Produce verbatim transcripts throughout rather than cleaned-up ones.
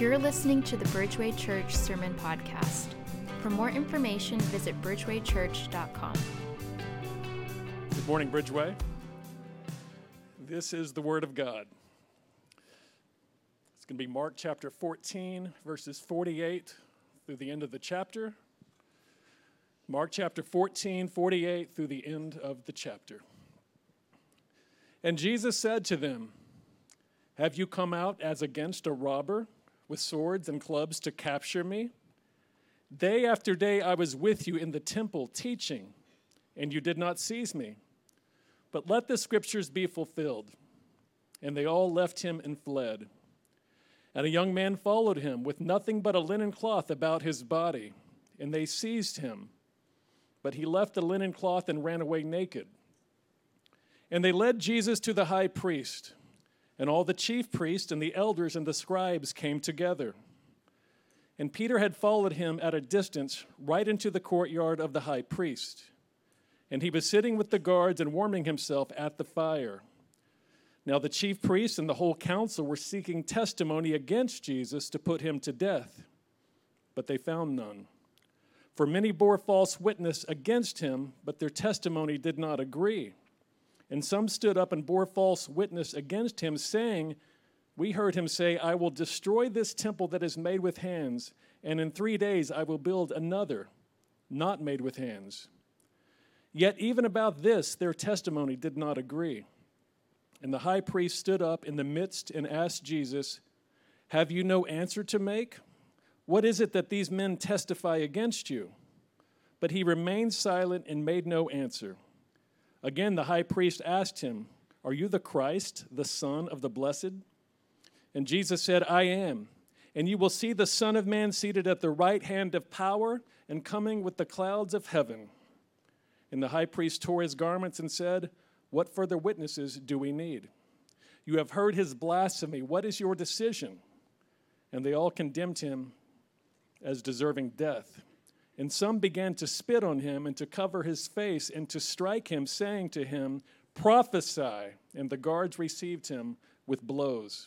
You're listening to the Bridgeway Church Sermon Podcast. For more information, visit bridgeway church dot com. Good morning, Bridgeway. This is the Word of God. It's going to be Mark chapter fourteen, verses forty-eight through the end of the chapter. Mark chapter fourteen, forty-eight through the end of the chapter. And Jesus said to them, "Have you come out as against a robber with swords and clubs to capture me? Day after day I was with you in the temple teaching, and you did not seize me. But let the scriptures be fulfilled." And they all left him and fled. And a young man followed him with nothing but a linen cloth about his body, and they seized him. But he left the linen cloth and ran away naked. And they led Jesus to the high priest, and all the chief priests and the elders and the scribes came together. And Peter had followed him at a distance right into the courtyard of the high priest. And he was sitting with the guards and warming himself at the fire. Now the chief priests and the whole council were seeking testimony against Jesus to put him to death, but they found none. For many bore false witness against him, but their testimony did not agree. And some stood up and bore false witness against him, saying, "We heard him say, 'I will destroy this temple that is made with hands, and in three days I will build another, not made with hands.' Yet even about this their testimony did not agree. And the high priest stood up in the midst and asked Jesus, 'Have you no answer to make? What is it that these men testify against you?' But he remained silent and made no answer. Again the high priest asked him, 'Are you the Christ, the Son of the Blessed?' And Jesus said, 'I am. And you will see the Son of Man seated at the right hand of power and coming with the clouds of heaven.' And the high priest tore his garments and said, 'What further witnesses do we need? You have heard his blasphemy. What is your decision?' And they all condemned him as deserving death. And some began to spit on him and to cover his face and to strike him, saying to him, 'Prophesy.' And the guards received him with blows.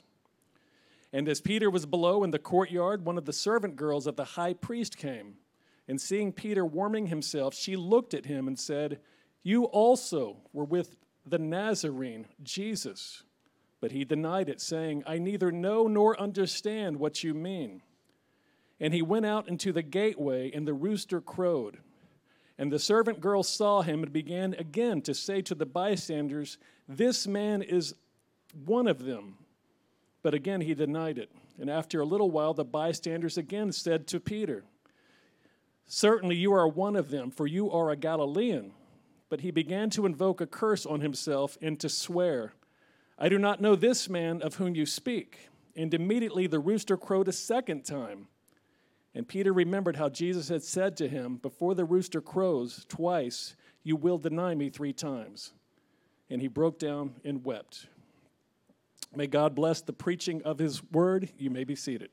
And as Peter was below in the courtyard, one of the servant girls of the high priest came. And seeing Peter warming himself, she looked at him and said, 'You also were with the Nazarene, Jesus.' But he denied it, saying, 'I neither know nor understand what you mean.' And he went out into the gateway, and the rooster crowed. And the servant girl saw him and began again to say to the bystanders, 'This man is one of them.' But again he denied it. And after a little while the bystanders again said to Peter, 'Certainly you are one of them, for you are a Galilean.' But he began to invoke a curse on himself and to swear, 'I do not know this man of whom you speak.' And immediately the rooster crowed a second time. And Peter remembered how Jesus had said to him, 'Before the rooster crows twice, you will deny me three times.' And he broke down and wept." May God bless the preaching of his word. You may be seated.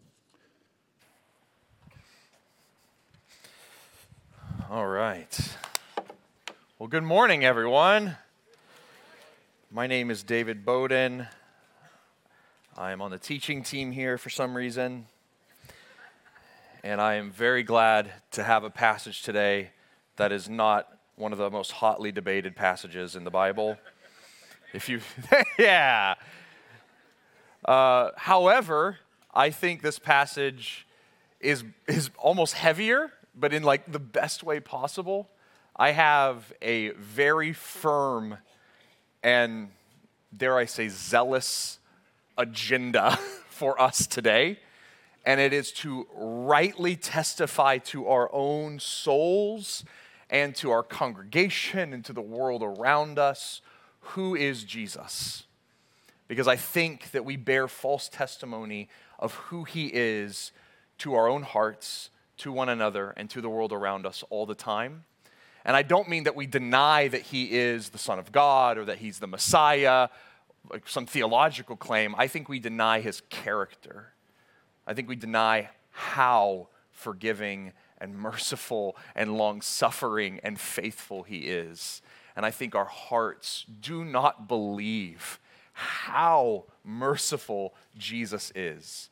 All right. Well, good morning, everyone. My name is David Bowden. I am on the teaching team here for some reason. And I am very glad to have a passage today that is not one of the most hotly debated passages in the Bible. If you, yeah. Uh, however, I think this passage is is almost heavier, but in like the best way possible. I have a very firm and, dare I say, zealous agenda for us today. And it is to rightly testify to our own souls and to our congregation and to the world around us, who is Jesus? Because I think that we bear false testimony of who he is to our own hearts, to one another, and to the world around us all the time. And I don't mean that we deny that he is the Son of God or that he's the Messiah, like some theological claim. I think we deny his character. I think we deny how forgiving and merciful and long-suffering and faithful he is. And I think our hearts do not believe how merciful Jesus is.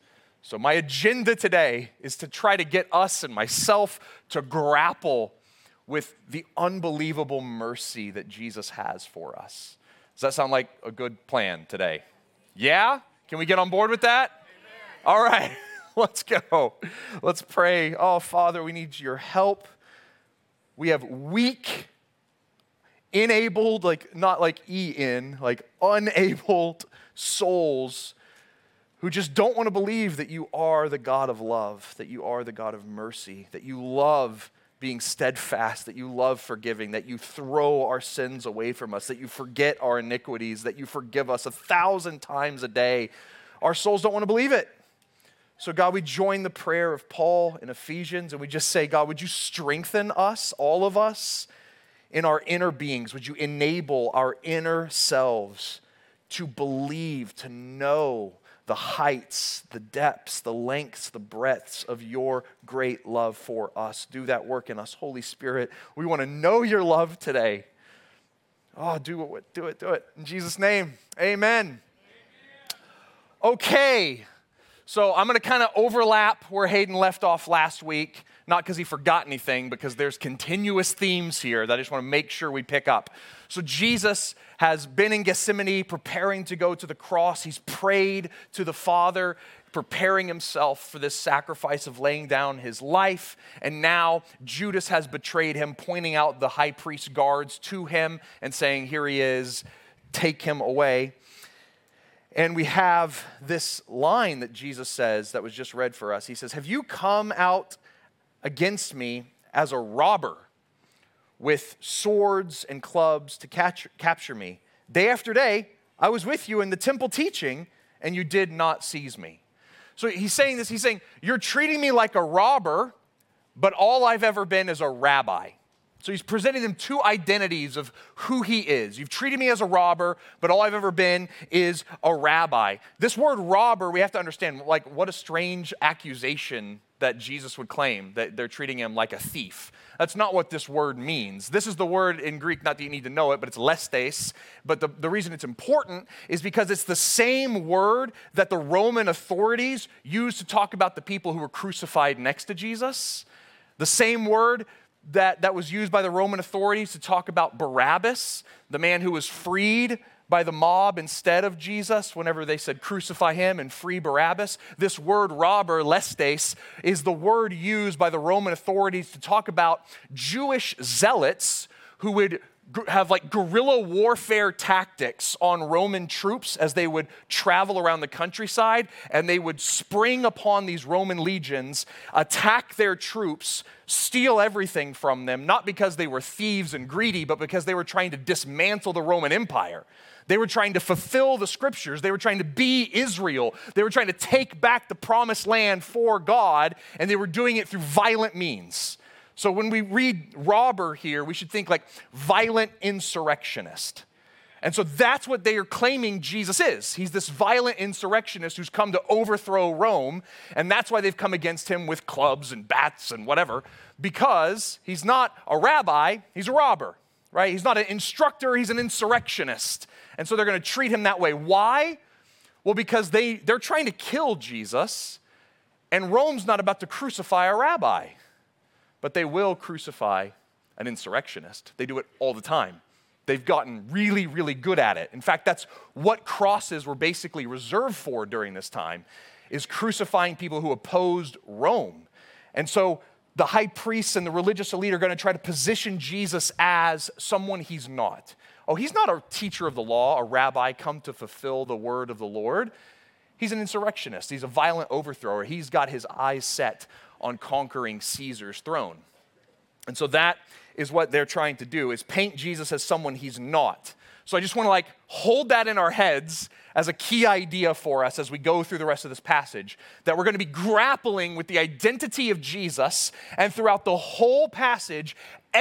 So my agenda today is to try to get us and myself to grapple with the unbelievable mercy that Jesus has for us. Does that sound like a good plan today? Yeah? Can we get on board with that? Amen. All right, let's go. Let's pray. Oh, Father, we need your help. We have weak, enabled, like not like E-in, like unabled souls who just don't want to believe that you are the God of love, that you are the God of mercy, that you love being steadfast, that you love forgiving, that you throw our sins away from us, that you forget our iniquities, that you forgive us a thousand times a day. Our souls don't want to believe it. So God, we join the prayer of Paul in Ephesians and we just say, God, would you strengthen us, all of us, in our inner beings? Would you enable our inner selves to believe, to know the heights, the depths, the lengths, the breadths of your great love for us. Do that work in us, Holy Spirit. We want to know your love today. Oh, do it, do it, do it. In Jesus' name, amen. Okay, so I'm going to kind of overlap where Hayden left off last week. Not because he forgot anything, because there's continuous themes here that I just want to make sure we pick up. So Jesus has been in Gethsemane preparing to go to the cross. He's prayed to the Father, preparing himself for this sacrifice of laying down his life. And now Judas has betrayed him, pointing out the high priest guards to him and saying, here he is, take him away. And we have this line that Jesus says that was just read for us. He says, have you come out against me as a robber with swords and clubs to catch, capture me? Day after day, I was with you in the temple teaching, and you did not seize me. So he's saying this, he's saying, you're treating me like a robber, but all I've ever been is a rabbi. So he's presenting them two identities of who he is. You've treated me as a robber, but all I've ever been is a rabbi. This word robber, we have to understand, like, what a strange accusation that Jesus would claim, that they're treating him like a thief. That's not what this word means. This is the word in Greek, not that you need to know it, but it's lestes. But the, the reason it's important is because it's the same word that the Roman authorities used to talk about the people who were crucified next to Jesus. The same word that, that was used by the Roman authorities to talk about Barabbas, the man who was freed by the mob instead of Jesus whenever they said crucify him and free Barabbas. This word robber, lestes, is the word used by the Roman authorities to talk about Jewish zealots who would have like guerrilla warfare tactics on Roman troops as they would travel around the countryside, and they would spring upon these Roman legions, attack their troops, steal everything from them, not because they were thieves and greedy, but because they were trying to dismantle the Roman Empire. They were trying to fulfill the scriptures. They were trying to be Israel. They were trying to take back the promised land for God, and they were doing it through violent means. So when we read robber here, we should think like violent insurrectionist. And so that's what they are claiming Jesus is. He's this violent insurrectionist who's come to overthrow Rome, and that's why they've come against him with clubs and bats and whatever, because he's not a rabbi, he's a robber, right? He's not an instructor, he's an insurrectionist. And so they're going to treat him that way. Why? Well, because they, they're trying to kill Jesus, and Rome's not about to crucify a rabbi. But they will crucify an insurrectionist. They do it all the time. They've gotten really, really good at it. In fact, that's what crosses were basically reserved for during this time, is crucifying people who opposed Rome. And so the high priests and the religious elite are going to try to position Jesus as someone he's not. Oh, he's not a teacher of the law, a rabbi come to fulfill the word of the Lord. He's an insurrectionist. He's a violent overthrower. He's got his eyes set on conquering Caesar's throne. And so that is what they're trying to do, is paint Jesus as someone he's not. So I just want to like hold that in our heads as a key idea for us as we go through the rest of this passage, that we're going to be grappling with the identity of Jesus, and throughout the whole passage,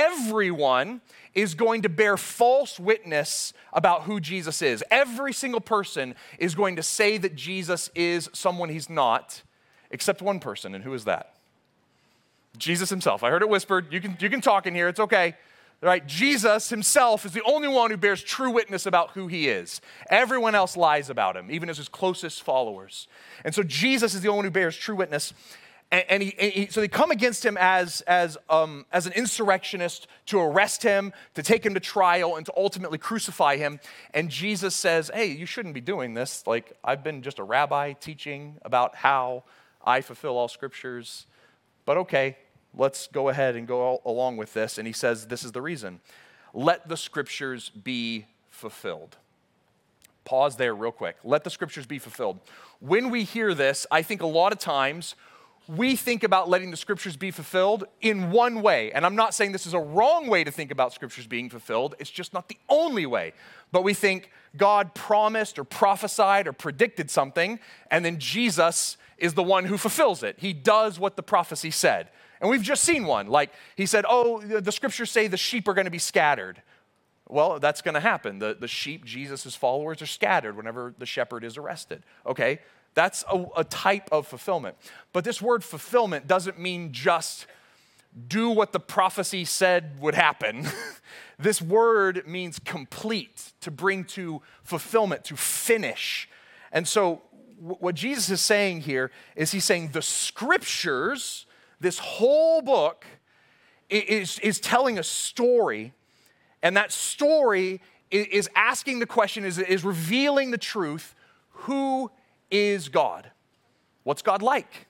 everyone is going to bear false witness about who Jesus is. Every single person is going to say that Jesus is someone he's not, except one person, and who is that? Jesus himself. I heard it whispered. You can, you can talk in here. It's okay. right? Jesus himself is the only one who bears true witness about who he is. Everyone else lies about him, even as his closest followers. And so Jesus is the only one who bears true witness. And, and, he, and he, so they come against him as, as, um, as an insurrectionist to arrest him, to take him to trial, and to ultimately crucify him. And Jesus says, hey, you shouldn't be doing this. Like, I've been just a rabbi teaching about how I fulfill all scriptures. But okay, let's go ahead and go all, along with this. And he says, this is the reason. Let the scriptures be fulfilled. Pause there real quick. Let the scriptures be fulfilled. When we hear this, I think a lot of times we think about letting the scriptures be fulfilled in one way. And I'm not saying this is a wrong way to think about scriptures being fulfilled. It's just not the only way. But we think God promised or prophesied or predicted something, and then Jesus is the one who fulfills it. He does what the prophecy said. And we've just seen one. Like he said, oh, the scriptures say the sheep are going to be scattered. Well, that's going to happen. The, the sheep, Jesus' followers, are scattered whenever the shepherd is arrested. Okay, that's a, a type of fulfillment. But this word fulfillment doesn't mean just do what the prophecy said would happen. This word means complete, to bring to fulfillment, to finish. And so w- what Jesus is saying here is he's saying the scriptures, this whole book, is, is telling a story. And that story is asking the question, is, is revealing the truth. Who is God? What's God like?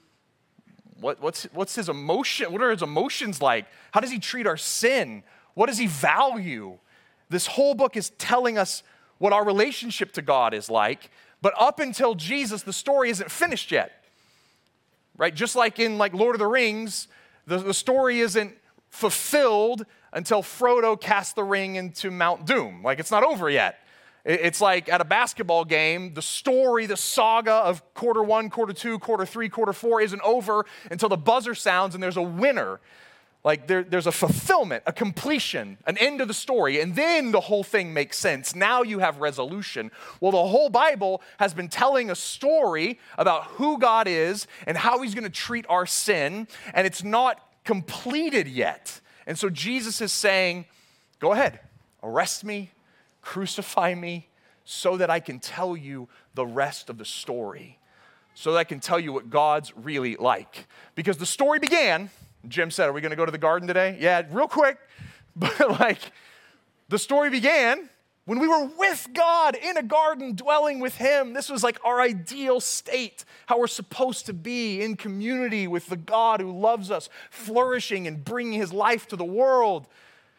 What, what's, what's his emotion? What are his emotions like? How does he treat our sin? What does he value? This whole book is telling us what our relationship to God is like. But up until Jesus, the story isn't finished yet. Right? Just like in like Lord of the Rings, the, the story isn't fulfilled until Frodo casts the ring into Mount Doom. Like, it's not over yet. It's like at a basketball game, the story, the saga of quarter one, quarter two, quarter three, quarter four isn't over until the buzzer sounds and there's a winner. Like there, there's a fulfillment, a completion, an end of the story, and then the whole thing makes sense. Now you have resolution. Well, the whole Bible has been telling a story about who God is and how he's going to treat our sin, and it's not completed yet. And so Jesus is saying, go ahead, arrest me, crucify me, so that I can tell you the rest of the story, so that I can tell you what God's really like. Because the story began, Jim said, are we going to go to the garden today? Yeah, real quick, but like, the story began when we were with God in a garden, dwelling with him. This was like our ideal state, how we're supposed to be in community with the God who loves us, flourishing and bringing his life to the world.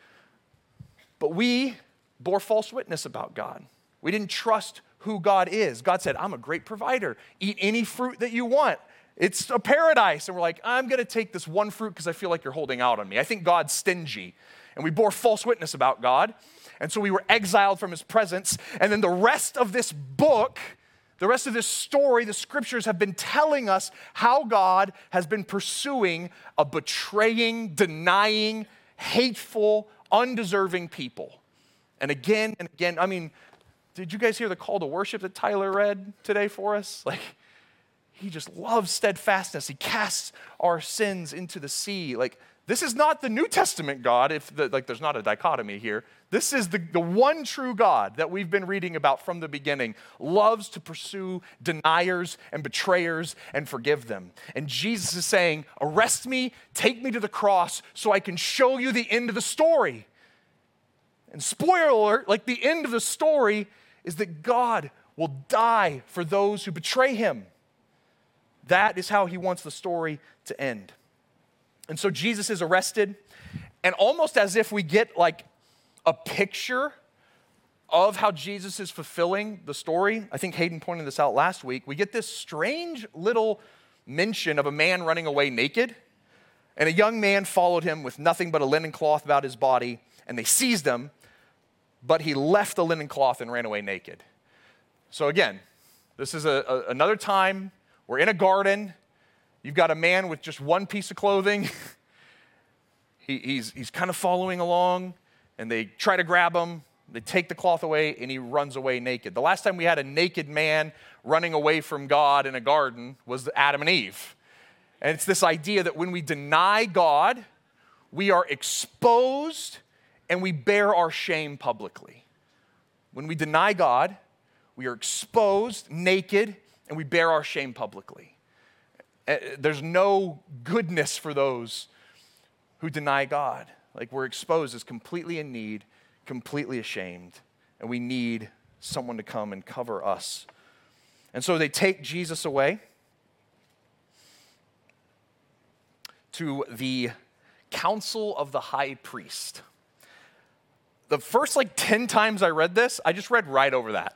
But we bore false witness about God. We didn't trust who God is. God said, I'm a great provider. Eat any fruit that you want. It's a paradise. And we're like, I'm going to take this one fruit because I feel like you're holding out on me. I think God's stingy. And we bore false witness about God. And so we were exiled from his presence. And then the rest of this book, the rest of this story, the scriptures have been telling us how God has been pursuing a betraying, denying, hateful, undeserving people. And again and again, I mean, did you guys hear the call to worship that Tyler read today for us? Like, he just loves steadfastness. He casts our sins into the sea. Like, this is not the New Testament God, if the, like there's not a dichotomy here. This is the, the one true God that we've been reading about from the beginning, loves to pursue deniers and betrayers and forgive them. And Jesus is saying, arrest me, take me to the cross so I can show you the end of the story. And spoiler alert, like the end of the story is that God will die for those who betray him. That is how he wants the story to end. And so Jesus is arrested, and almost as if we get like a picture of how Jesus is fulfilling the story, I think Hayden pointed this out last week, we get this strange little mention of a man running away naked, and a young man followed him with nothing but a linen cloth about his body, and they seized him, but he left the linen cloth and ran away naked. So again, this is a, a, another time we're in a garden. You've got a man with just one piece of clothing. he, he's, he's kind of following along, and they try to grab him. They take the cloth away, and he runs away naked. The last time we had a naked man running away from God in a garden was Adam and Eve. And it's this idea that when we deny God, we are exposed and we bear our shame publicly. When we deny God, we are exposed, naked, and we bear our shame publicly. There's no goodness for those who deny God. Like, we're exposed as completely in need, completely ashamed, and we need someone to come and cover us. And so they take Jesus away to the council of the high priest. The first like ten times I read this, I just read right over that.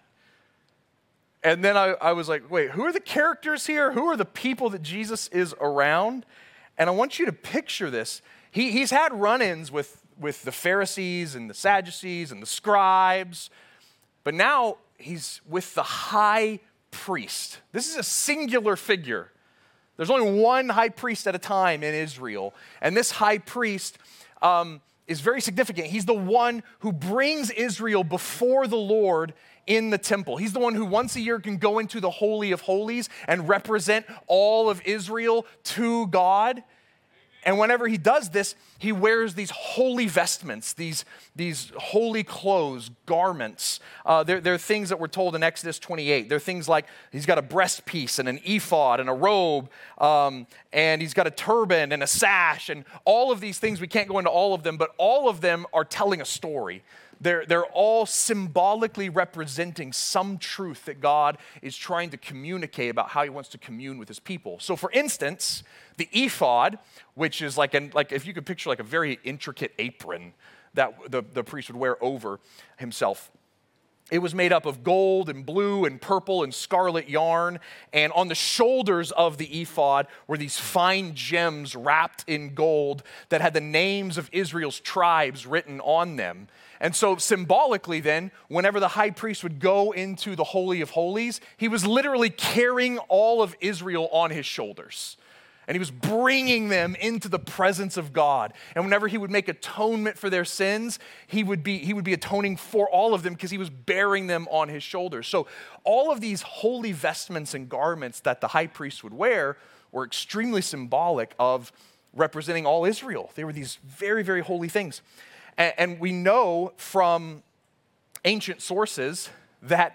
And then I, I was like, wait, who are the characters here? Who are the people that Jesus is around? And I want you to picture this. He, he's had run-ins with, with the Pharisees and the Sadducees and the scribes, but now he's with the high priest. This is a singular figure. There's only one high priest at a time in Israel, and this high priest um, is very significant. He's the one who brings Israel before the Lord in the temple. He's the one who once a year can go into the Holy of Holies and represent all of Israel to God. And whenever he does this, he wears these holy vestments, these, these holy clothes, garments. Uh, they're, they're things that we're told in Exodus twenty-eight. They're things like he's got a breastpiece and an ephod and a robe, um, and he's got a turban and a sash, and all of these things. We can't go into all of them, but all of them are telling a story. They're, they're all symbolically representing some truth that God is trying to communicate about how he wants to commune with his people. So for instance, the ephod, which is like, an, like if you could picture like a very intricate apron that the, the priest would wear over himself. It was made up of gold and blue and purple and scarlet yarn. And on the shoulders of the ephod were these fine gems wrapped in gold that had the names of Israel's tribes written on them. And so symbolically then, whenever the high priest would go into the Holy of Holies, he was literally carrying all of Israel on his shoulders. And he was bringing them into the presence of God. And whenever he would make atonement for their sins, he would be, he would be atoning for all of them because he was bearing them on his shoulders. So all of these holy vestments and garments that the high priest would wear were extremely symbolic of representing all Israel. They were these very, very holy things. And, and we know from ancient sources that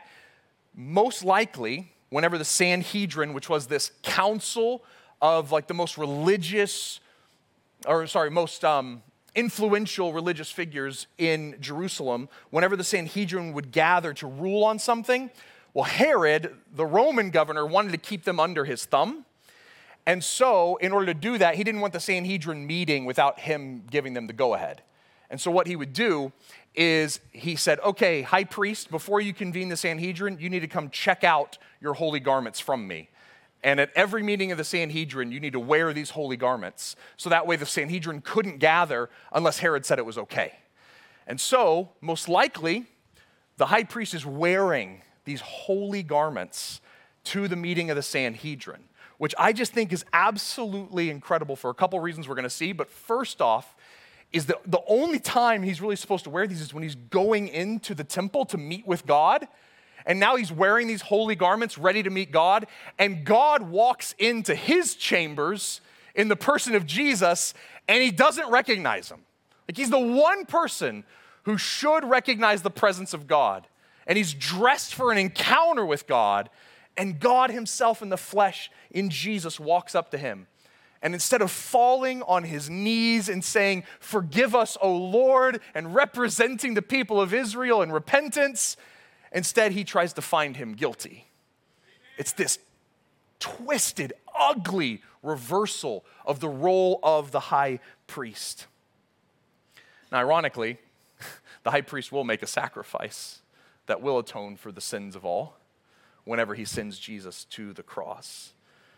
most likely, whenever the Sanhedrin, which was this council of like the most religious, or sorry, most um, influential religious figures in Jerusalem, whenever the Sanhedrin would gather to rule on something, well, Herod, the Roman governor, wanted to keep them under his thumb. And so, in order to do that, he didn't want the Sanhedrin meeting without him giving them the go-ahead. And so what he would do is he said, okay, high priest, before you convene the Sanhedrin, you need to come check out your holy garments from me. And at every meeting of the Sanhedrin, you need to wear these holy garments. So that way the Sanhedrin couldn't gather unless Herod said it was okay. And so, most likely, the high priest is wearing these holy garments to the meeting of the Sanhedrin, which I just think is absolutely incredible for a couple reasons we're going to see. But first off, is that the only time he's really supposed to wear these is when he's going into the temple to meet with God. And now he's wearing these holy garments ready to meet God. And God walks into his chambers in the person of Jesus, and he doesn't recognize him. Like, he's the one person who should recognize the presence of God. And he's dressed for an encounter with God. And God himself in the flesh in Jesus walks up to him. And instead of falling on his knees and saying, "Forgive us, O Lord," and representing the people of Israel in repentance, instead, he tries to find him guilty. It's this twisted, ugly reversal of the role of the high priest. Now, ironically, the high priest will make a sacrifice that will atone for the sins of all whenever he sends Jesus to the cross.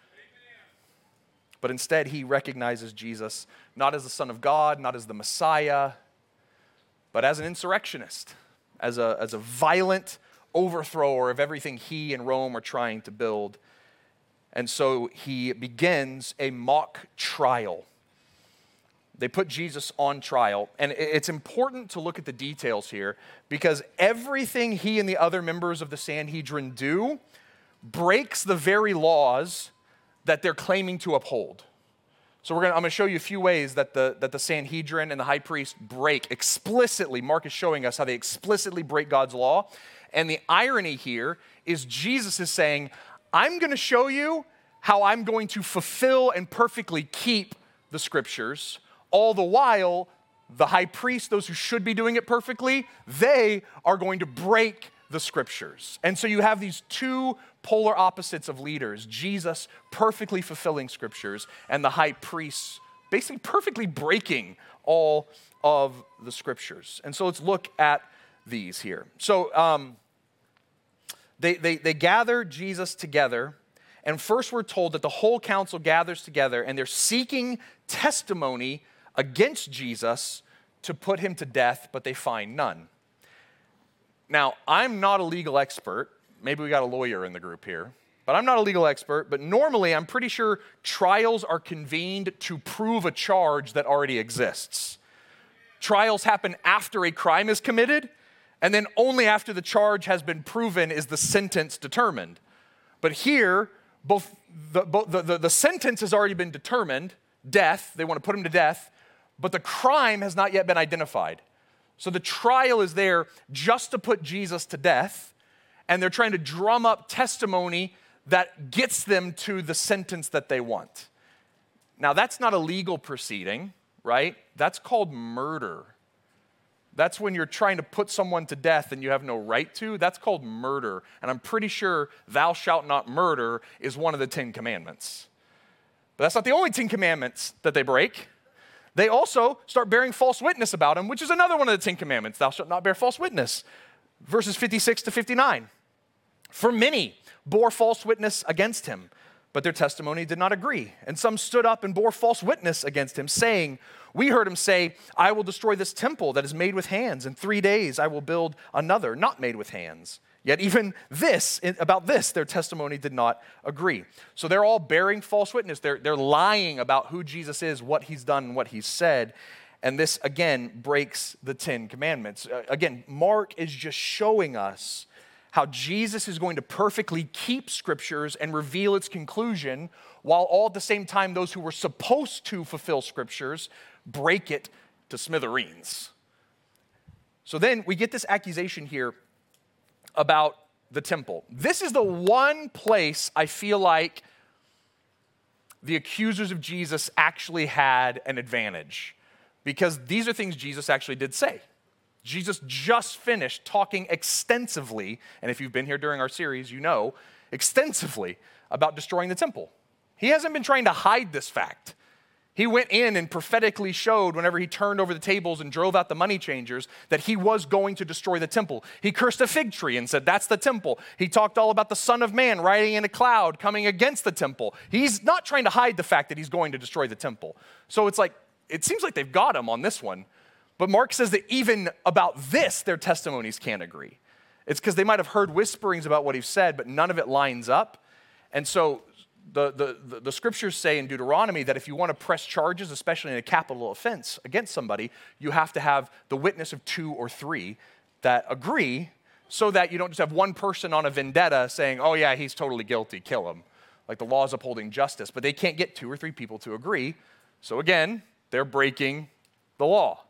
But instead, he recognizes Jesus not as the Son of God, not as the Messiah, but as an insurrectionist, as a, as a violent overthrower of everything he and Rome are trying to build. And so he begins a mock trial. They put Jesus on trial, and it's important to look at the details here because everything he and the other members of the Sanhedrin do breaks the very laws that they're claiming to uphold. So we're gonna, I'm going to show you a few ways that the, that the Sanhedrin and the high priest break explicitly. Mark is showing us how they explicitly break God's law. And the irony here is Jesus is saying, I'm going to show you how I'm going to fulfill and perfectly keep the scriptures. All the while, the high priest, those who should be doing it perfectly, they are going to break the scriptures. And so you have these two polar opposites of leaders, Jesus perfectly fulfilling scriptures and the high priest basically perfectly breaking all of the scriptures. And so let's look at these here. So um, they, they, they gather Jesus together, and first we're told that the whole council gathers together and they're seeking testimony against Jesus to put him to death, but they find none. Now, I'm not a legal expert. Maybe we got a lawyer in the group here. But I'm not a legal expert, but normally I'm pretty sure trials are convened to prove a charge that already exists. Trials happen after a crime is committed, and then only after the charge has been proven is the sentence determined. But here, both the, both the, the, the sentence has already been determined, death, they want to put him to death, but the crime has not yet been identified. So the trial is there just to put Jesus to death, and they're trying to drum up testimony that gets them to the sentence that they want. Now, that's not a legal proceeding, right? That's called murder. That's when you're trying to put someone to death and you have no right to. That's called murder. And I'm pretty sure thou shalt not murder is one of the Ten Commandments. But that's not the only Ten Commandments that they break. They also start bearing false witness about him, which is another one of the Ten Commandments. Thou shalt not bear false witness. Verses fifty-six to fifty-nine. For many bore false witness against him, but their testimony did not agree. And some stood up and bore false witness against him, saying, we heard him say, I will destroy this temple that is made with hands. In three days I will build another not made with hands. Yet even this, about this, their testimony did not agree. So they're all bearing false witness. They're, they're lying about who Jesus is, what he's done, and what he's said. And this, again, breaks the Ten Commandments. Uh, again, Mark is just showing us how Jesus is going to perfectly keep scriptures and reveal its conclusion, while all at the same time those who were supposed to fulfill scriptures break it to smithereens. So then we get this accusation here about the temple. This is the one place I feel like the accusers of Jesus actually had an advantage, because these are things Jesus actually did say. Jesus just finished talking extensively, and if you've been here during our series, you know, extensively about destroying the temple. He hasn't been trying to hide this fact. He went in and prophetically showed, whenever he turned over the tables and drove out the money changers, that he was going to destroy the temple. He cursed a fig tree and said, that's the temple. He talked all about the Son of Man riding in a cloud coming against the temple. He's not trying to hide the fact that he's going to destroy the temple. So it's like, it seems like they've got him on this one. But Mark says that even about this, their testimonies can't agree. It's because they might have heard whisperings about what he said, but none of it lines up. And so the, the, the, the scriptures say in Deuteronomy that if you want to press charges, especially in a capital offense against somebody, you have to have the witness of two or three that agree, so that you don't just have one person on a vendetta saying, oh yeah, he's totally guilty, kill him. Like the law is upholding justice, but they can't get two or three people to agree. So again, they're breaking the law.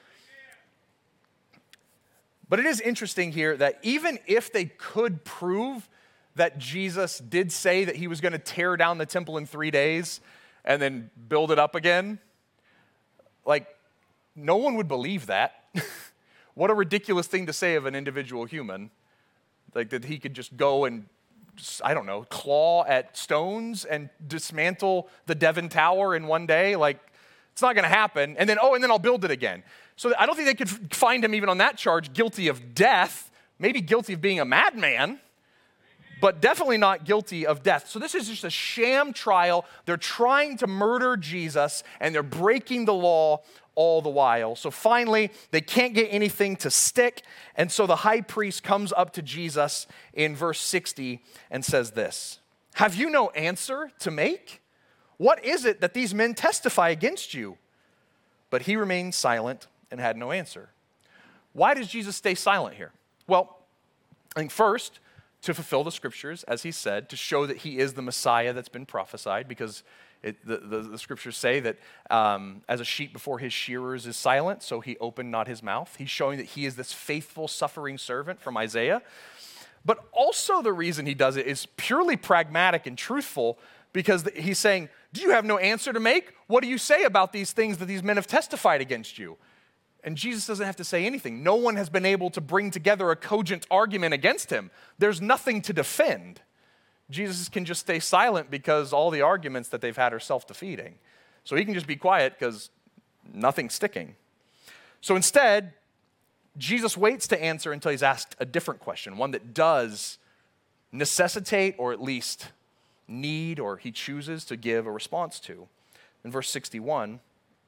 But it is interesting here that even if they could prove that Jesus did say that he was going to tear down the temple in three days and then build it up again, like, no one would believe that. What a ridiculous thing to say of an individual human. Like that he could just go and, I don't know, claw at stones and dismantle the Devon Tower in one day. Like, it's not going to happen. And then, oh, and then I'll build it again. So I don't think they could find him even on that charge guilty of death, maybe guilty of being a madman, but definitely not guilty of death. So this is just a sham trial. They're trying to murder Jesus, and they're breaking the law all the while. So finally, they can't get anything to stick, and so the high priest comes up to Jesus in verse sixty and says this, have you no answer to make? What is it that these men testify against you? But he remained silent and had no answer. Why does Jesus stay silent here? Well, I think first, to fulfill the scriptures, as he said, to show that he is the Messiah that's been prophesied, because It, the, the, the scriptures say that um, as a sheep before his shearers is silent, so he opened not his mouth. He's showing that he is this faithful, suffering servant from Isaiah. But also the reason he does it is purely pragmatic and truthful, because he's saying, do you have no answer to make? What do you say about these things that these men have testified against you? And Jesus doesn't have to say anything. No one has been able to bring together a cogent argument against him. There's nothing to defend. Jesus can just stay silent because all the arguments that they've had are self-defeating. So he can just be quiet because nothing's sticking. So instead, Jesus waits to answer until he's asked a different question, one that does necessitate or at least need, or he chooses to give a response to. In verse sixty-one,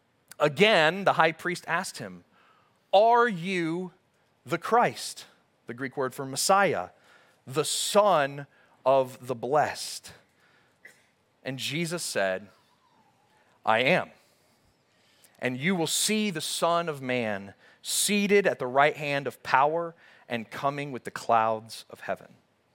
again, the high priest asked him, are you the Christ? The Greek word for Messiah, the Son of the Blessed. And Jesus said, I am. And you will see the Son of Man seated at the right hand of power and coming with the clouds of heaven.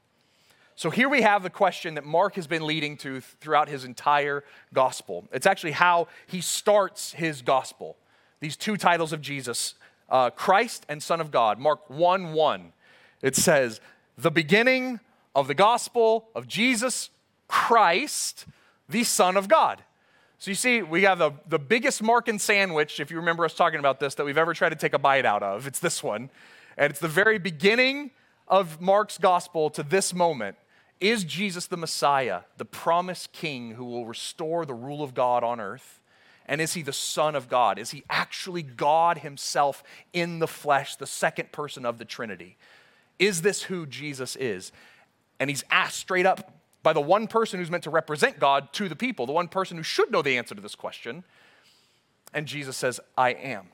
So here we have the question that Mark has been leading to throughout his entire gospel. It's actually how he starts his gospel. These two titles of Jesus, uh, Christ and Son of God. Mark one one. It says, the beginning of the gospel of Jesus Christ, the Son of God. So you see, we have the, the biggest Markan sandwich, if you remember us talking about this, that we've ever tried to take a bite out of. It's this one. And it's the very beginning of Mark's gospel to this moment. Is Jesus the Messiah, the promised king who will restore the rule of God on earth? And is he the Son of God? Is he actually God himself in the flesh, the second person of the Trinity? Is this who Jesus is? And he's asked straight up by the one person who's meant to represent God to the people, the one person who should know the answer to this question. And Jesus says, I am.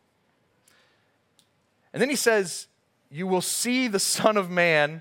And then he says, you will see the Son of Man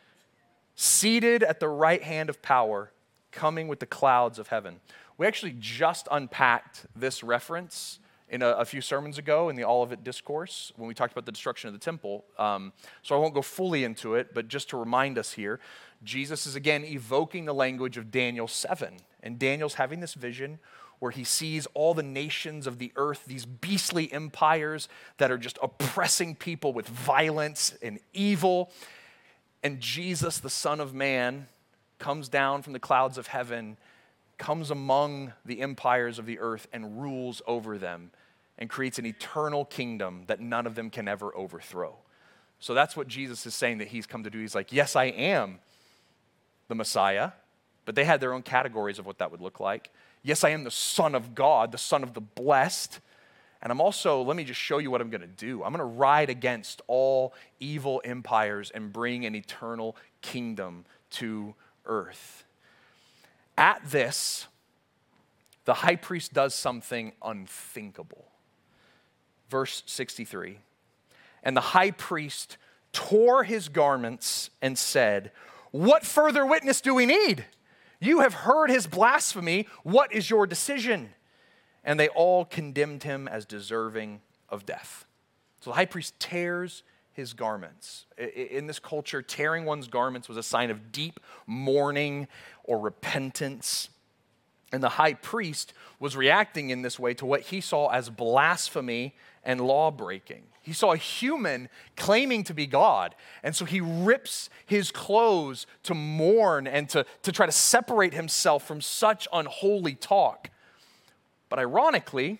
seated at the right hand of power, coming with the clouds of heaven. We actually just unpacked this reference in a, a few sermons ago in the Olivet Discourse when we talked about the destruction of the temple. Um, so I won't go fully into it, but just to remind us here, Jesus is again evoking the language of Daniel seven. And Daniel's having this vision where he sees all the nations of the earth, these beastly empires that are just oppressing people with violence and evil. And Jesus, the Son of Man, comes down from the clouds of heaven, comes among the empires of the earth and rules over them and creates an eternal kingdom that none of them can ever overthrow. So that's what Jesus is saying that he's come to do. He's like, yes, I am the Messiah, but they had their own categories of what that would look like. Yes, I am the Son of God, the Son of the Blessed. And I'm also, let me just show you what I'm going to do. I'm going to ride against all evil empires and bring an eternal kingdom to earth. At this, the high priest does something unthinkable. Verse sixty-three, and the high priest tore his garments and said, what further witness do we need? You have heard his blasphemy. What is your decision? And they all condemned him as deserving of death. So the high priest tears his garments. In this culture, tearing one's garments was a sign of deep mourning or repentance. And the high priest was reacting in this way to what he saw as blasphemy and law breaking. He saw a human claiming to be God. And so he rips his clothes to mourn and to, to try to separate himself from such unholy talk. But ironically,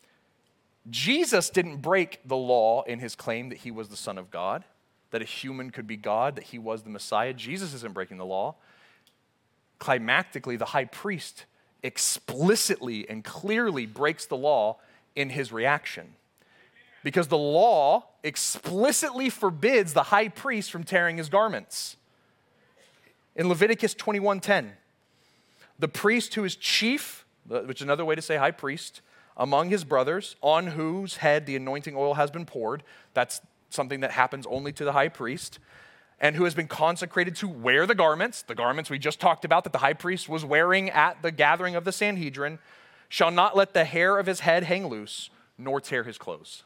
Jesus didn't break the law in his claim that he was the Son of God, that a human could be God, that he was the Messiah. Jesus isn't breaking the law. Climactically, the high priest explicitly and clearly breaks the law in his reaction. Because the law explicitly forbids the high priest from tearing his garments. In Leviticus twenty-one ten, the priest who is chief, which is another way to say high priest, among his brothers, on whose head the anointing oil has been poured, that's something that happens only to the high priest, and who has been consecrated to wear the garments, the garments we just talked about that the high priest was wearing at the gathering of the Sanhedrin, shall not let the hair of his head hang loose, nor tear his clothes.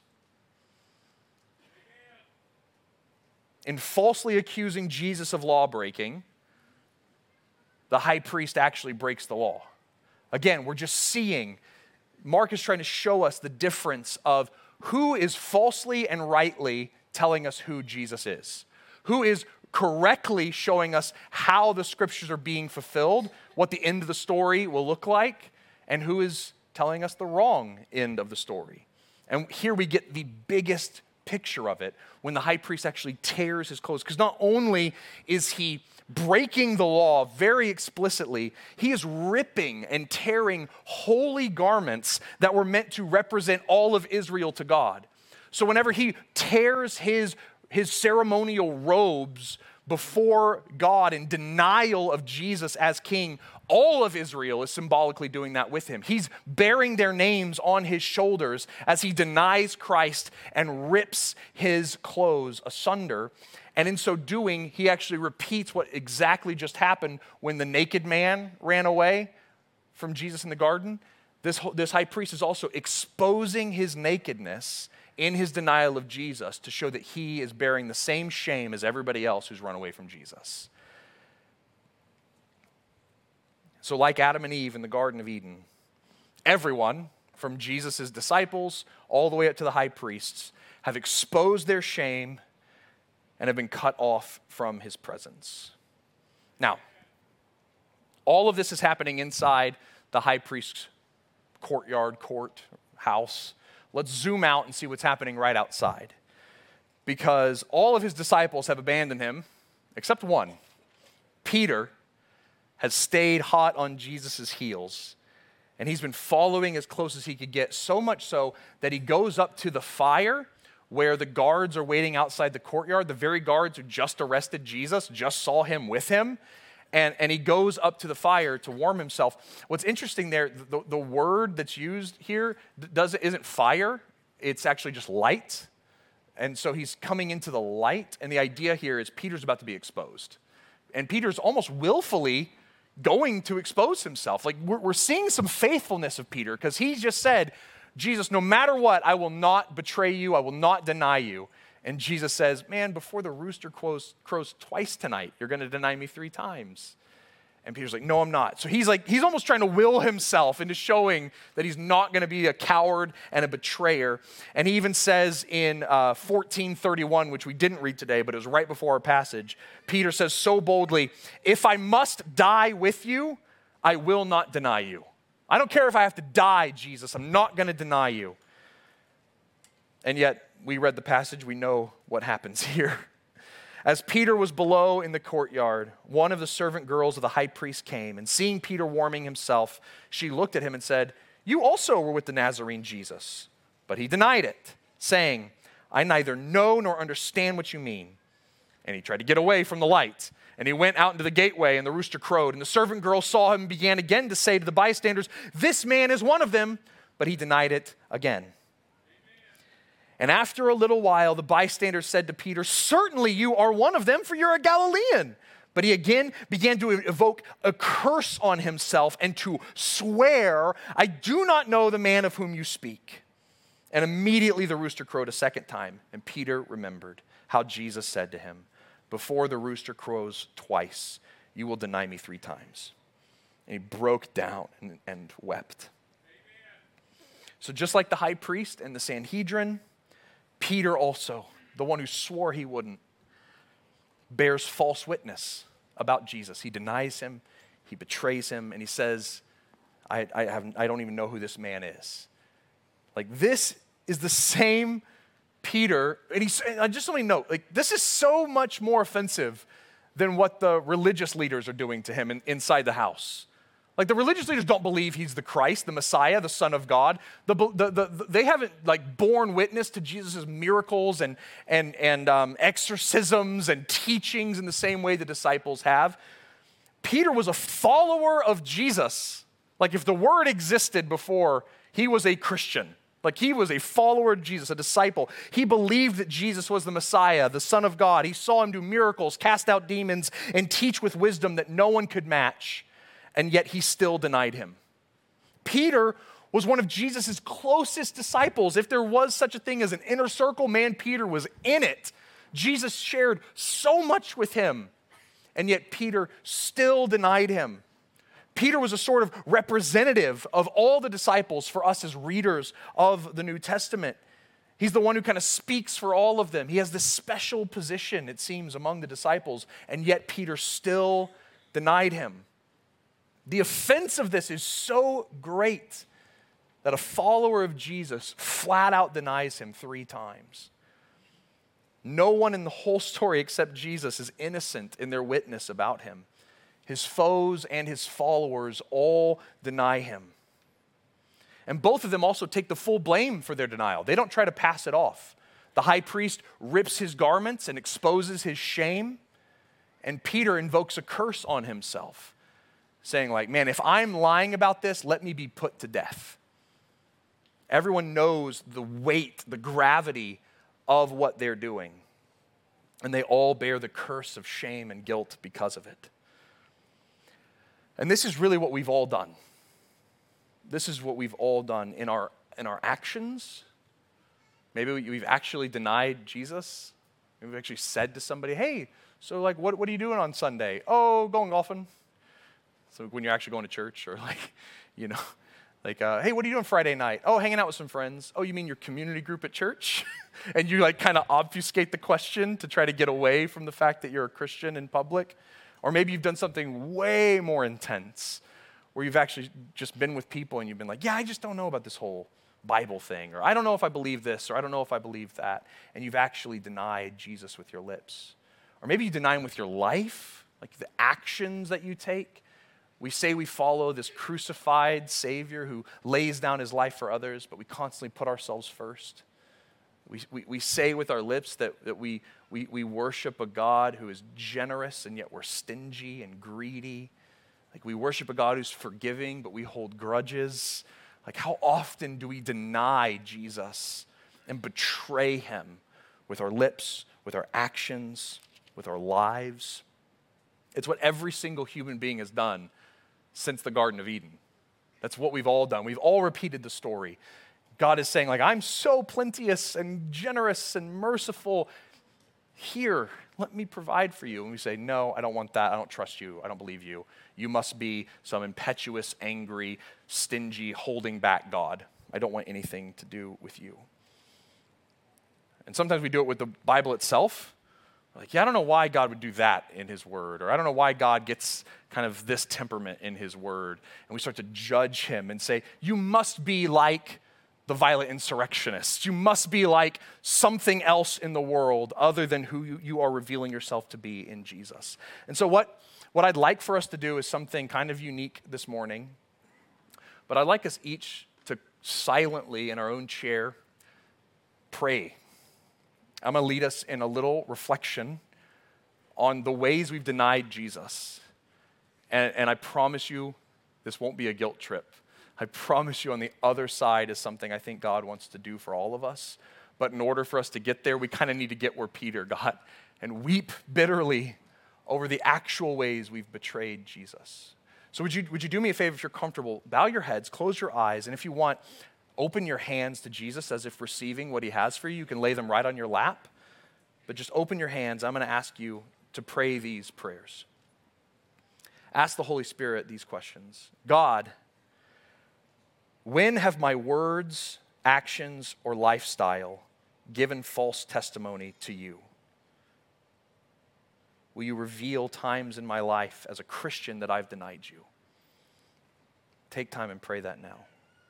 In falsely accusing Jesus of law breaking, the high priest actually breaks the law. Again, we're just seeing. Mark is trying to show us the difference of who is falsely and rightly telling us who Jesus is, who is correctly showing us how the scriptures are being fulfilled, what the end of the story will look like, and who is telling us the wrong end of the story. And here we get the biggest picture of it when the high priest actually tears his clothes, because not only is he breaking the law very explicitly, he is ripping and tearing holy garments that were meant to represent all of Israel to God. So whenever he tears his, his ceremonial robes before God in denial of Jesus as king, all of Israel is symbolically doing that with him. He's bearing their names on his shoulders as he denies Christ and rips his clothes asunder. And in so doing, he actually repeats what exactly just happened when the naked man ran away from Jesus in the garden. This, this high priest is also exposing his nakedness in his denial of Jesus to show that he is bearing the same shame as everybody else who's run away from Jesus. So like Adam and Eve in the Garden of Eden, everyone from Jesus' disciples all the way up to the high priests have exposed their shame and have been cut off from his presence. Now, all of this is happening inside the high priest's courtyard, court, house. Let's zoom out and see what's happening right outside. Because all of his disciples have abandoned him, except one. Peter has stayed hot on Jesus' heels, and he's been following as close as he could get, so much so that he goes up to the fire where the guards are waiting outside the courtyard. The very guards who just arrested Jesus just saw him with him. And, and he goes up to the fire to warm himself. What's interesting there, the, the word that's used here doesn't, isn't fire. It's actually just light. And so he's coming into the light. And the idea here is Peter's about to be exposed. And Peter's almost willfully going to expose himself. Like we're, we're seeing some faithfulness of Peter because he just said, Jesus, no matter what, I will not betray you. I will not deny you. And Jesus says, man, before the rooster crows, crows twice tonight, you're going to deny me three times. And Peter's like, no, I'm not. So he's like, he's almost trying to will himself into showing that he's not going to be a coward and a betrayer. And he even says in uh, fourteen thirty-one, which we didn't read today, but it was right before our passage, Peter says so boldly, if I must die with you, I will not deny you. I don't care if I have to die, Jesus. I'm not going to deny you. And yet, we read the passage, we know what happens here. As Peter was below in the courtyard, one of the servant girls of the high priest came, and seeing Peter warming himself, she looked at him and said, you also were with the Nazarene Jesus. But he denied it, saying, I neither know nor understand what you mean. And he tried to get away from the light. And he went out into the gateway, and the rooster crowed. And the servant girl saw him and began again to say to the bystanders, this man is one of them. But he denied it again. And after a little while, the bystanders said to Peter, certainly you are one of them, for you're a Galilean. But he again began to evoke a curse on himself and to swear, I do not know the man of whom you speak. And immediately the rooster crowed a second time, and Peter remembered how Jesus said to him, before the rooster crows twice, you will deny me three times. And he broke down and, and wept. Amen. So just like the high priest and the Sanhedrin, Peter also, the one who swore he wouldn't, bears false witness about Jesus. He denies him, he betrays him, and he says, I, I, have, I don't even know who this man is. Like this is the same Peter, and he's, and I just want to note, like this is so much more offensive than what the religious leaders are doing to him in, inside the house. Like the religious leaders don't believe he's the Christ, the Messiah, the Son of God. The, the, the, the, they haven't like borne witness to Jesus' miracles and, and, and um, exorcisms and teachings in the same way the disciples have. Peter was a follower of Jesus. Like if the word existed before, he was a Christian. Like he was a follower of Jesus, a disciple. He believed that Jesus was the Messiah, the Son of God. He saw him do miracles, cast out demons, and teach with wisdom that no one could match. And yet he still denied him. Peter was one of Jesus' closest disciples. If there was such a thing as an inner circle, man, Peter was in it. Jesus shared so much with him, and yet Peter still denied him. Peter was a sort of representative of all the disciples for us as readers of the New Testament. He's the one who kind of speaks for all of them. He has this special position, it seems, among the disciples, and yet Peter still denied him. The offense of this is so great that a follower of Jesus flat out denies him three times. No one in the whole story except Jesus is innocent in their witness about him. His foes and his followers all deny him. And both of them also take the full blame for their denial. They don't try to pass it off. The high priest rips his garments and exposes his shame, and Peter invokes a curse on himself, saying like, man, if I'm lying about this, let me be put to death. Everyone knows the weight, the gravity of what they're doing, and they all bear the curse of shame and guilt because of it. And this is really what we've all done. This is what we've all done in our in our actions. Maybe we've actually denied Jesus. Maybe we've actually said to somebody, hey, so like, what, what are you doing on Sunday? Oh, going golfing. So when you're actually going to church, or like, you know, like, uh, hey, what are you doing Friday night? Oh, hanging out with some friends. Oh, you mean your community group at church? And you like kind of obfuscate the question to try to get away from the fact that you're a Christian in public. Or maybe you've done something way more intense, where you've actually just been with people and you've been like, yeah, I just don't know about this whole Bible thing, or I don't know if I believe this, or I don't know if I believe that, and you've actually denied Jesus with your lips. Or maybe you deny him with your life, like the actions that you take. We say we follow this crucified Savior who lays down his life for others, but we constantly put ourselves first. We, we, we say with our lips that, that we, we, we worship a God who is generous, and yet we're stingy and greedy. Like we worship a God who's forgiving, but we hold grudges. Like how often do we deny Jesus and betray him with our lips, with our actions, with our lives? It's what every single human being has done since the Garden of Eden. That's what we've all done. We've all repeated the story. God is saying, like, I'm so plenteous and generous and merciful. Here, let me provide for you. And we say, no, I don't want that. I don't trust you. I don't believe you. You must be some impetuous, angry, stingy, holding back God. I don't want anything to do with you. And sometimes we do it with the Bible itself. Like, yeah, I don't know why God would do that in his word, or I don't know why God gets kind of this temperament in his word. And we start to judge him and say, you must be like the violent insurrectionists. You must be like something else in the world other than who you, you are revealing yourself to be in Jesus. And so what, what I'd like for us to do is something kind of unique this morning, but I'd like us each to silently in our own chair pray. I'm going to lead us in a little reflection on the ways we've denied Jesus. And, and I promise you, this won't be a guilt trip. I promise you on the other side is something I think God wants to do for all of us. But in order for us to get there, we kind of need to get where Peter got and weep bitterly over the actual ways we've betrayed Jesus. So would you, would you do me a favor if you're comfortable? Bow your heads, close your eyes, and if you want, open your hands to Jesus as if receiving what he has for you. You can lay them right on your lap, but just open your hands. I'm going to ask you to pray these prayers. Ask the Holy Spirit these questions. God, when have my words, actions, or lifestyle given false testimony to you? Will you reveal times in my life as a Christian that I've denied you? Take time and pray that now.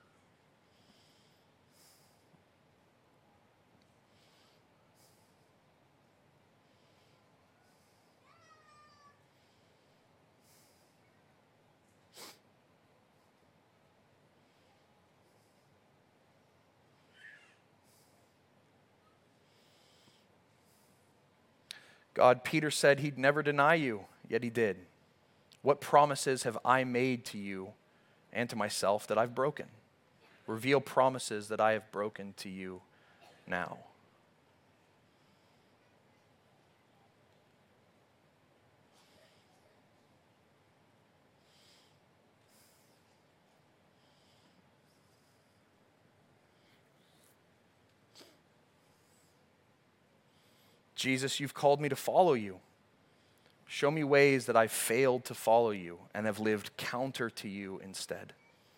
God, Peter said he'd never deny you, yet he did. What promises have I made to you and to myself that I've broken? Reveal promises that I have broken to you now. Jesus, you've called me to follow you. Show me ways that I've failed to follow you and have lived counter to you instead.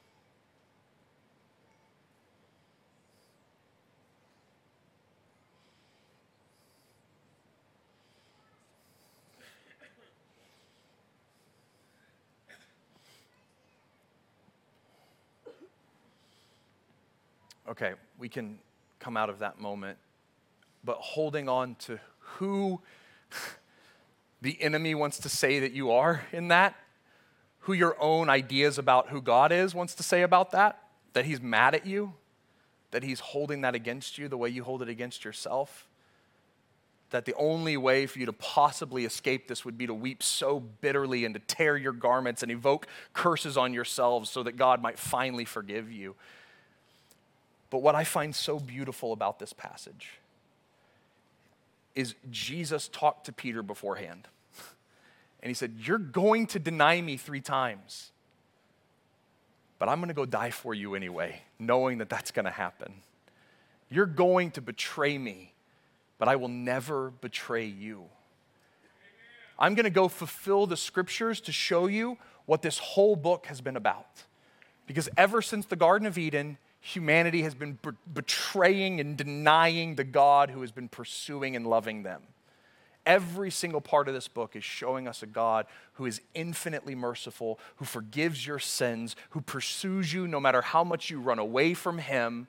Okay, we can come out of that moment, but holding on to who the enemy wants to say that you are in that, who your own ideas about who God is wants to say about that, that he's mad at you, that he's holding that against you the way you hold it against yourself, that the only way for you to possibly escape this would be to weep so bitterly and to tear your garments and evoke curses on yourselves so that God might finally forgive you. But what I find so beautiful about this passage is Jesus talked to Peter beforehand. And he said, you're going to deny me three times, but I'm going to go die for you anyway, knowing that that's going to happen. You're going to betray me, but I will never betray you. I'm going to go fulfill the scriptures to show you what this whole book has been about. Because ever since the Garden of Eden, humanity has been be- betraying and denying the God who has been pursuing and loving them. Every single part of this book is showing us a God who is infinitely merciful, who forgives your sins, who pursues you no matter how much you run away from him.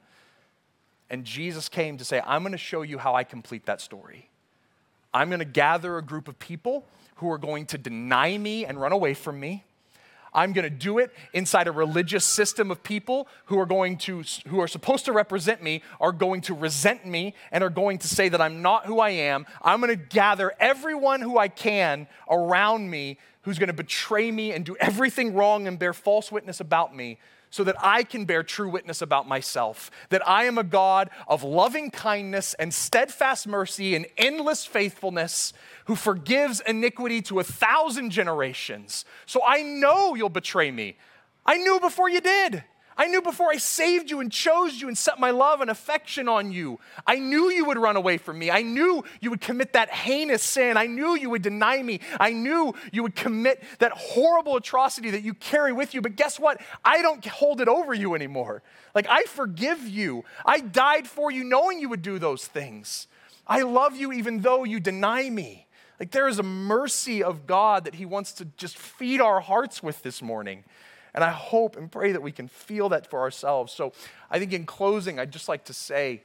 And Jesus came to say, I'm going to show you how I complete that story. I'm going to gather a group of people who are going to deny me and run away from me. I'm going to do it inside a religious system of people who are going to, who are supposed to represent me, are going to resent me and are going to say that I'm not who I am. I'm going to gather everyone who I can around me who's going to betray me and do everything wrong and bear false witness about me so that I can bear true witness about myself, that I am a God of loving kindness and steadfast mercy and endless faithfulness who forgives iniquity to a thousand generations. So I know you'll betray me. I knew before you did. I knew before I saved you and chose you and set my love and affection on you. I knew you would run away from me. I knew you would commit that heinous sin. I knew you would deny me. I knew you would commit that horrible atrocity that you carry with you. But guess what? I don't hold it over you anymore. Like, I forgive you. I died for you knowing you would do those things. I love you even though you deny me. Like, there is a mercy of God that he wants to just feed our hearts with this morning. And I hope and pray that we can feel that for ourselves. So I think in closing, I'd just like to say,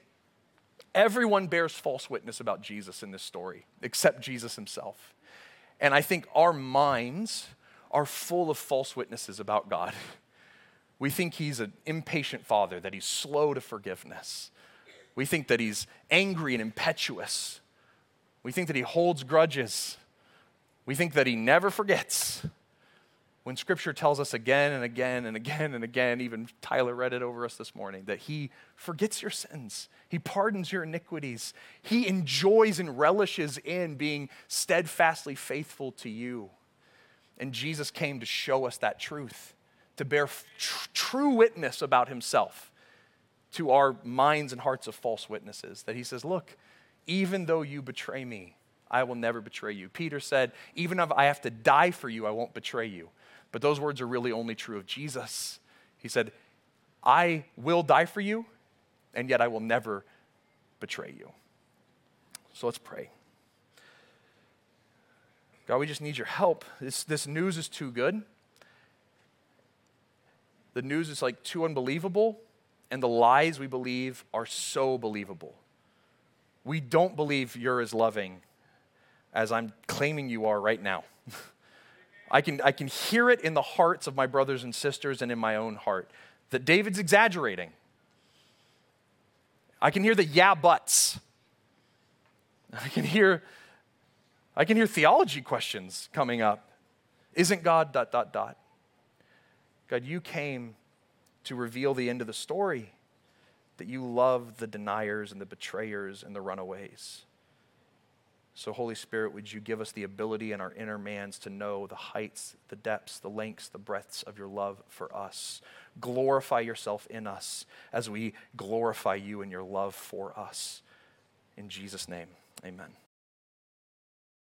everyone bears false witness about Jesus in this story, except Jesus himself. And I think our minds are full of false witnesses about God. We think he's an impatient father, that he's slow to forgiveness. We think that he's angry and impetuous. We think that he holds grudges. We think that he never forgets. When Scripture tells us again and again and again and again, even Tyler read it over us this morning, that he forgets your sins. He pardons your iniquities. He enjoys and relishes in being steadfastly faithful to you. And Jesus came to show us that truth, to bear tr- true witness about himself to our minds and hearts of false witnesses. That he says, look, even though you betray me, I will never betray you. Peter said, even if I have to die for you, I won't betray you. But those words are really only true of Jesus. He said, I will die for you, and yet I will never betray you. So let's pray. God, we just need your help. This, this news is too good. The news is like too unbelievable, and the lies we believe are so believable. We don't believe you're as loving as I'm claiming you are right now. I can, I can hear it in the hearts of my brothers and sisters and in my own heart that David's exaggerating. I can hear the yeah buts. I can hear, I can hear theology questions coming up. Isn't God dot, dot, dot? God, you came to reveal the end of the story, that you love the deniers and the betrayers and the runaways. So Holy Spirit, would you give us the ability in our inner mans to know the heights, the depths, the lengths, the breadths of your love for us. Glorify yourself in us as we glorify you in your love for us. In Jesus' name, amen.